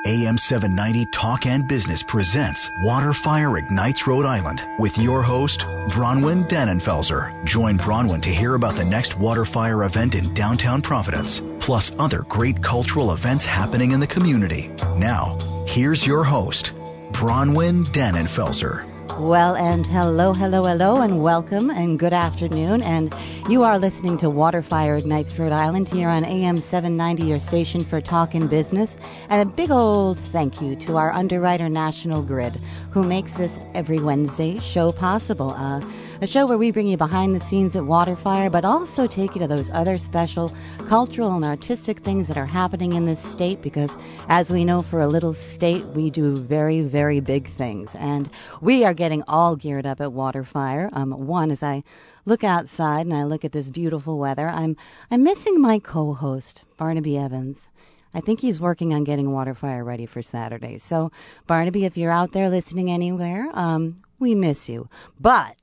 AM 790 Talk and Business presents Waterfire Ignites Rhode Island with your host, Bronwyn Dannenfelser. Join Bronwyn to hear about the next Waterfire event in downtown Providence, plus other great cultural events happening in the community. Now, here's your host, Bronwyn Dannenfelser. Well, and hello, and welcome, and good afternoon. And you are listening to Waterfire Ignites Rhode Island here on AM 790, your station for talk and business. And a big old thank you to our underwriter, National Grid, who makes this every Wednesday show possible. A show where we bring you behind the scenes at Waterfire, but also take you to those other special cultural and artistic things that are happening in this state, because as we know, for a little state, we do very, very big things. And we are getting all geared up at Waterfire. As I look outside and I look at this beautiful weather, I'm missing my co-host, Barnaby Evans. I think he's working on getting Waterfire ready for Saturday. So, Barnaby, if you're out there listening anywhere, we miss you. But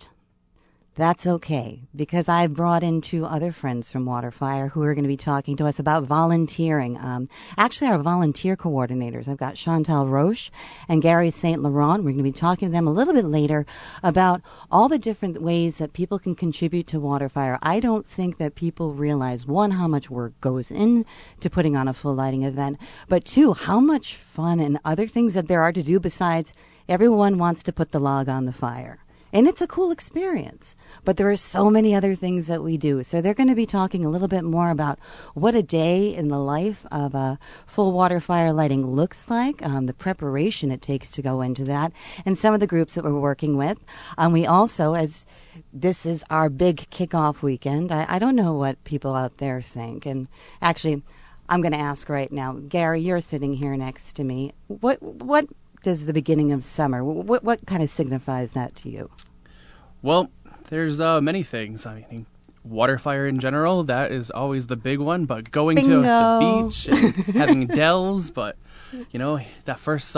that's okay, because I've brought in two other friends from Waterfire who are going to be talking to us about volunteering. Actually, our volunteer coordinators. I've got Chantal Roche and Gary St. Laurent. We're going to be talking to them a little bit later about all the different ways that people can contribute to Waterfire. I don't think that people realize, one, how much work goes into putting on a full lighting event, but two, how much fun and other things that there are to do besides everyone wants to put the log on the fire. And it's a cool experience, but there are so many other things that we do. So they're going to be talking a little bit more about what a day in the life of a full Waterfire lighting looks like, the preparation it takes to go into that, and some of the groups that we're working with. We also, as this is our big kickoff weekend, I don't know what people out there think. And actually, I'm going to ask right now. Gary, you're sitting here next to me. What does the beginning of summer, what kind of signifies that to you? Well, there's many things. I mean, Waterfire in general, that is always the big one, but going to the beach and having dells, but, you know, that first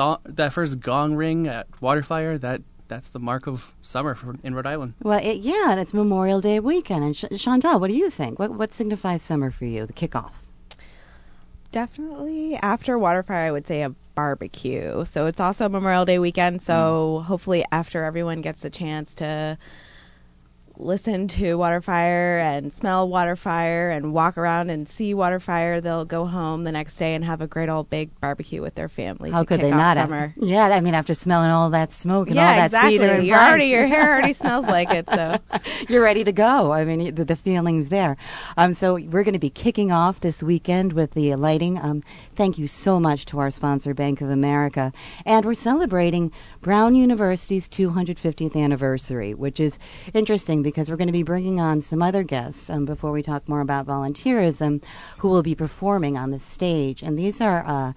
gong ring at Waterfire, that's the mark of summer in Rhode Island. Well, and it's Memorial Day weekend. And Chantal, what do you think? What signifies summer for you, the kickoff? Definitely after Waterfire, I would say a barbecue. So it's also Memorial Day weekend, so hopefully after everyone gets a chance to listen to Waterfire and smell Waterfire and walk around and see Waterfire, they'll go home the next day and have a great old big barbecue with their family. How could they not? Yeah, I mean, after smelling all that smoke and all that exactly. cedar and Your hair already smells like it, so you're ready to go. I mean, the feeling's there. So we're going to be kicking off this weekend with the lighting. Thank you so much to our sponsor, Bank of America, and we're celebrating Brown University's 250th anniversary, which is interesting because we're going to be bringing on some other guests before we talk more about volunteerism who will be performing on the stage. And these are,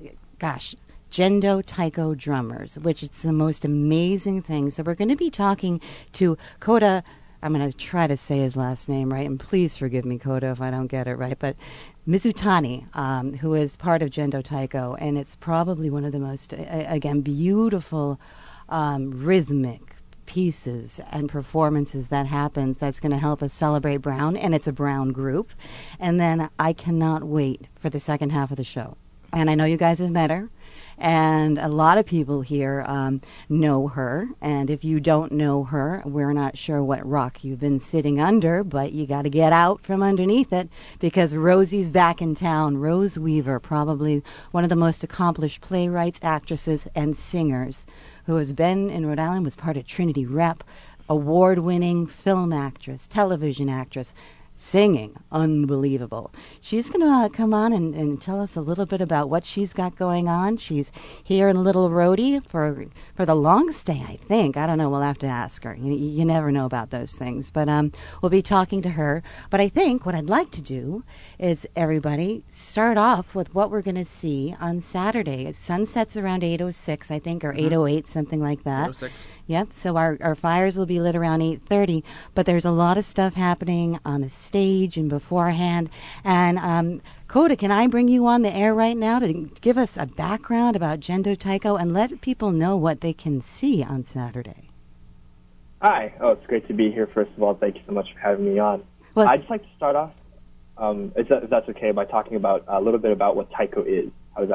Jendo Taiko drummers, which is the most amazing thing. So we're going to be talking to Kota. I'm going to try to say his last name right, and please forgive me, Kota, if I don't get it right, but Mizutani, who is part of Jendo Taiko, and it's probably one of the most, again, beautiful rhythmic pieces and performances that happens that's going to help us celebrate Brown, and it's a Brown group. And then I cannot wait for the second half of the show. And I know you guys have met her, and a lot of people here know her. And if you don't know her, we're not sure what rock you've been sitting under, but you got to get out from underneath it, because Rosie's back in town. Rose Weaver, probably one of the most accomplished playwrights, actresses, and singers who has been in Rhode Island, was part of Trinity Rep, award-winning film actress, television actress, singing, unbelievable. She's going to come on and tell us a little bit about what she's got going on. She's here in Little Rhodey for the long stay, I think. I don't know. We'll have to ask her. You never know about those things. But we'll be talking to her. But I think what I'd like to do is, everybody, start off with what we're going to see on Saturday. Sunset's around 8:06, I think, or 8:08, something like that. 8:06. Yep. So our fires will be lit around 8:30. But there's a lot of stuff happening on the stage and beforehand. And Kota, can I bring you on the air right now to give us a background about Jendo Taiko and let people know what they can see on Saturday? Hi. Oh, it's great to be here. First of all, thank you so much for having me on. Well, I'd just like to start off, if that's okay, by talking about a little bit about what Taiko is. How does that sound?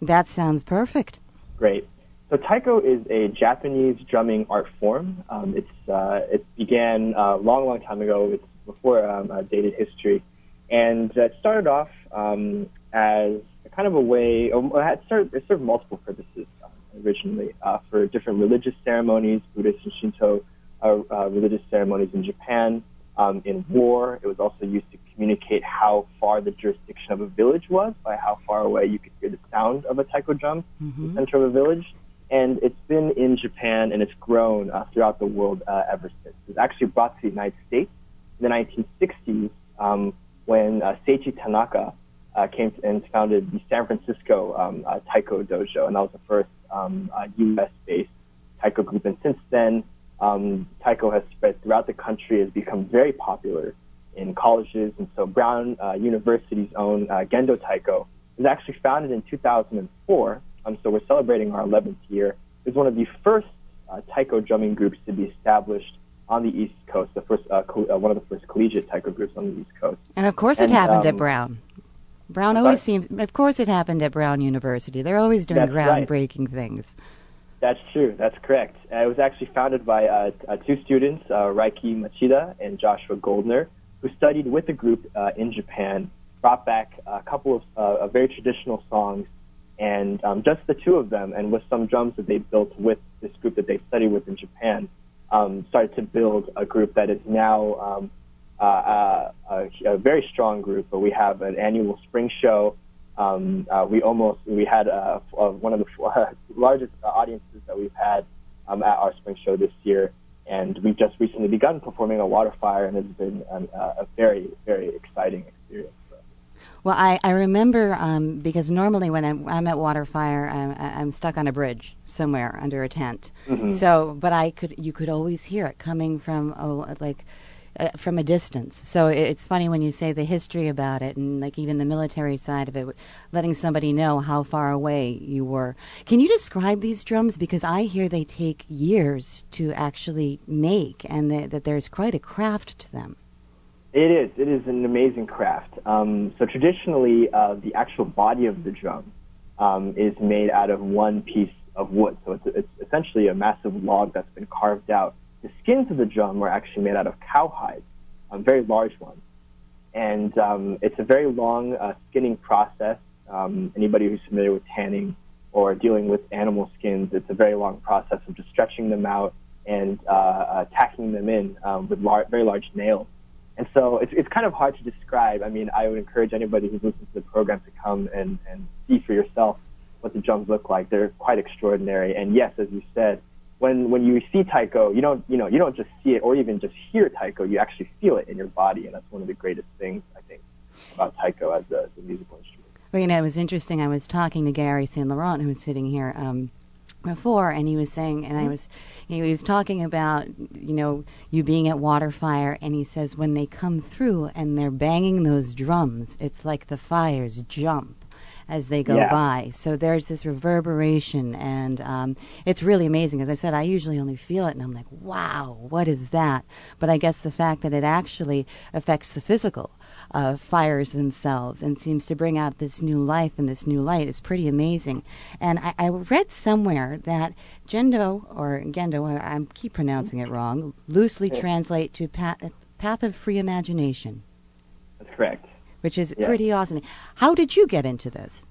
That sounds perfect. Great. So taiko is a Japanese drumming art form. It began a long time ago. It's before dated history. And it started off as a kind of a way, it served multiple purposes originally for different religious ceremonies, Buddhist and Shinto religious ceremonies in Japan. In war, it was also used to communicate how far the jurisdiction of a village was, by how far away you could hear the sound of a taiko drum in the center of a village. And it's been in Japan, and it's grown throughout the world ever since. It was actually brought to the United States in the 1960s when Seiichi Tanaka came and founded the San Francisco taiko dojo, and that was the first U.S.-based taiko group. And since then, taiko has spread throughout the country, has become very popular in colleges, and so Brown University's own Gendo Taiko was actually founded in 2004. So we're celebrating our 11th year. It was one of the first taiko drumming groups to be established on the East Coast, the first one of the first collegiate taiko groups on the East Coast. And of course it happened at Brown. Brown always seems, of course it happened at Brown University. They're always doing groundbreaking things. That's true. That's correct. It was actually founded by two students, Raiki Machida and Joshua Goldner, who studied with the group in Japan, brought back a couple of very traditional songs, and just the two of them, and with some drums that they built with this group that they studied with in Japan, started to build a group that is now a very strong group. But we have an annual spring show. We had one of the largest audiences that we've had at our spring show this year, and we've just recently begun performing at Waterfire, and it's been a very, very exciting experience. Well, I remember because normally when I'm at Waterfire, I'm stuck on a bridge somewhere under a tent. So, but you could always hear it coming from from a distance. So it's funny when you say the history about it, and like even the military side of it, letting somebody know how far away you were. Can you describe these drums? Because I hear they take years to actually make, and that there's quite a craft to them. It is. It is an amazing craft. So traditionally, the actual body of the drum is made out of one piece of wood. So it's essentially a massive log that's been carved out. The skins of the drum are actually made out of cowhide, very large ones. And it's a very long skinning process. Anybody who's familiar with tanning or dealing with animal skins, it's a very long process of just stretching them out and tacking them in with very large nails. And so it's kind of hard to describe. I mean, I would encourage anybody who's listening to the program to come and see for yourself what the drums look like. They're quite extraordinary. And yes, as you said, when you see taiko, you don't just see it or even just hear taiko. You actually feel it in your body, and that's one of the greatest things I think about taiko as a musical instrument. Well, it was interesting. I was talking to Gary Saint Laurent, who was sitting here before, and he was saying, and he was talking about, you being at Waterfire, and he says when they come through and they're banging those drums, it's like the fires jump as they go by. So there's this reverberation, and it's really amazing. As I said, I usually only feel it, and I'm like, wow, what is that? But I guess the fact that it actually affects the physical fires themselves and seems to bring out this new life and this new light is pretty amazing. And I read somewhere that Gendo, I keep pronouncing it wrong, loosely translate to path of free imagination. That's correct. Which is pretty awesome. How did you get into this?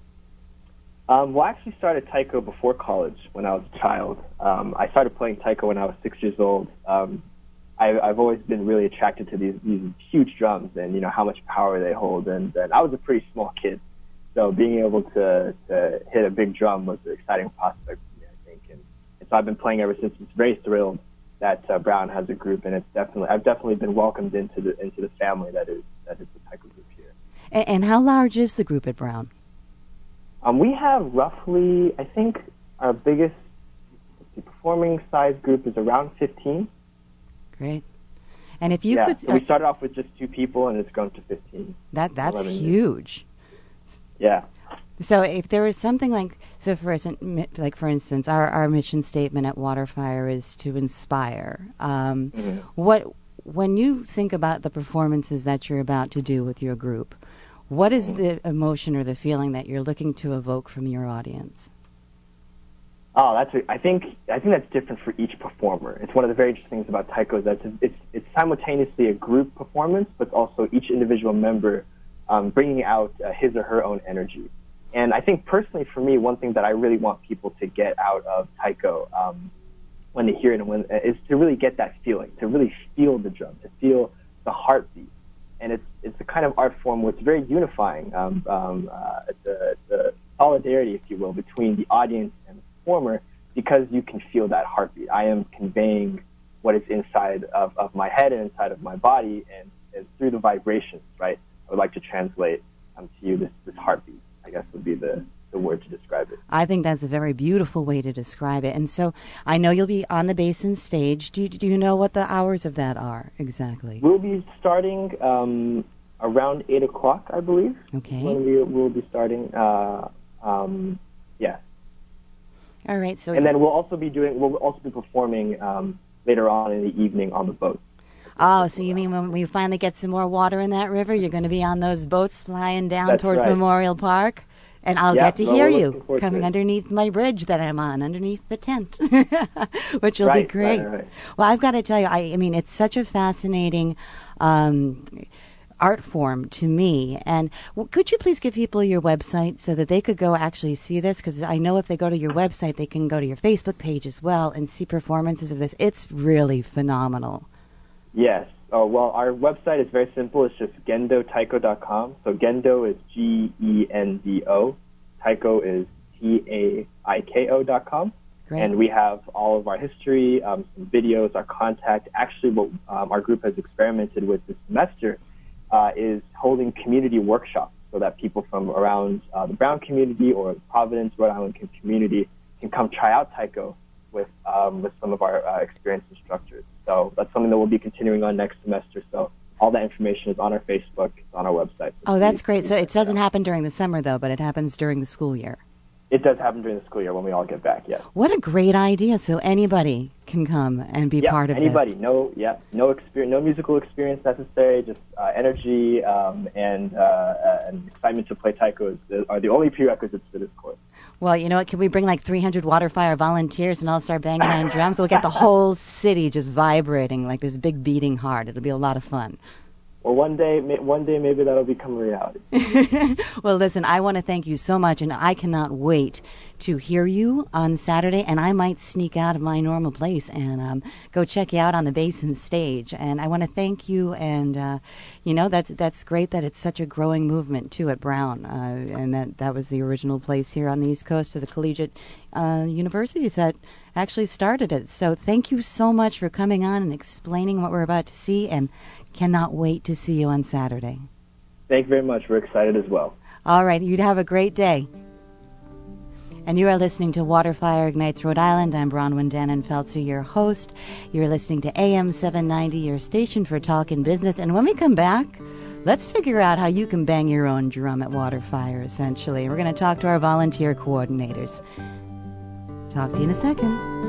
Well, I actually started taiko before college when I was a child. I started playing taiko when I was 6 years old. I've always been really attracted to these huge drums and, how much power they hold. And I was a pretty small kid, so being able to hit a big drum was an exciting prospect for me, I think. And so I've been playing ever since. It's very thrilled that Brown has a group, and I've definitely been welcomed into the family that is the taiko group here. And how large is the group at Brown? We have roughly, I think, our biggest performing size group is around 15. Great. And if you could... So we started off with just 2 people, and it's grown to 15. That's huge. Yeah. So if there was something for instance, our mission statement at Waterfire is to inspire. When you think about the performances that you're about to do with your group, What is the emotion or the feeling that you're looking to evoke from your audience? Oh, I think that's different for each performer. It's one of the very interesting things about taiko is that it's simultaneously a group performance, but also each individual member bringing out his or her own energy. And I think personally for me, one thing that I really want people to get out of taiko when they hear it is to really get that feeling, to really feel the drum, to feel the heartbeat. And it's a kind of art form where it's very unifying, the solidarity, if you will, between the audience and the performer, because you can feel that heartbeat. I am conveying what is inside of my head and inside of my body, and through the vibrations, right? I would like to translate to you this heartbeat, I guess would be the word to describe it. I think that's a very beautiful way to describe it. And so I know you'll be on the Basin stage. Do you know what the hours of that are exactly? We'll be starting around 8 o'clock, I believe. Okay. When we'll be starting. Yeah. All right. So. And then we'll also be performing later on in the evening on the boat. Oh, so you mean when we finally get some more water in that river, you're going to be on those boats flying down towards Memorial Park? And I'll get to hear you coming underneath my bridge that I'm on, underneath the tent, which will be great. Right. Well, I've got to tell you, I mean, it's such a fascinating art form to me. And could you please give people your website so that they could go actually see this? Because I know if they go to your website, they can go to your Facebook page as well and see performances of this. It's really phenomenal. Yes. Oh, well, our website is very simple. It's just gendotaiko.com. So Gendo is Gendo. Taiko is Taiko.com. Great. And we have all of our history, some videos, our contact. Actually, what our group has experimented with this semester is holding community workshops so that people from around the Brown community or the Providence, Rhode Island community can come try out taiko with some of our experienced instructors. So that's something that we'll be continuing on next semester. So all that information is on our Facebook, it's on our website. Oh, that's great. So it doesn't happen during the summer, though, but it happens during the school year. It does happen during the school year when we all get back, yes. What a great idea. So anybody can come and be part of anybody. this. No experience, no musical experience necessary, just energy and excitement to play taiko are the only prerequisites for this course. Well, you know what? Can we bring like 300 Waterfire volunteers and all start banging on drums? We'll get the whole city just vibrating like this big beating heart. It'll be a lot of fun. Well, one day maybe that'll become a reality. Well, listen, I want to thank you so much, and I cannot wait to hear you on Saturday, and I might sneak out of my normal place and go check you out on the Basin stage. And I want to thank you, and that's great that it's such a growing movement too at Brown, and that was the original place here on the East Coast of the collegiate universities that actually started it. So thank you so much for coming on and explaining what we're about to see, and cannot wait to see you on Saturday. Thank you very much. We're excited as well. All right. You'd have a great day. And you are listening to Waterfire Ignites Rhode Island. I'm Bronwyn Dannenfelser, your host. You're listening to AM 790, your station for talk and business. And when we come back, let's figure out how you can bang your own drum at Waterfire, essentially. We're going to talk to our volunteer coordinators. Talk to you in a second.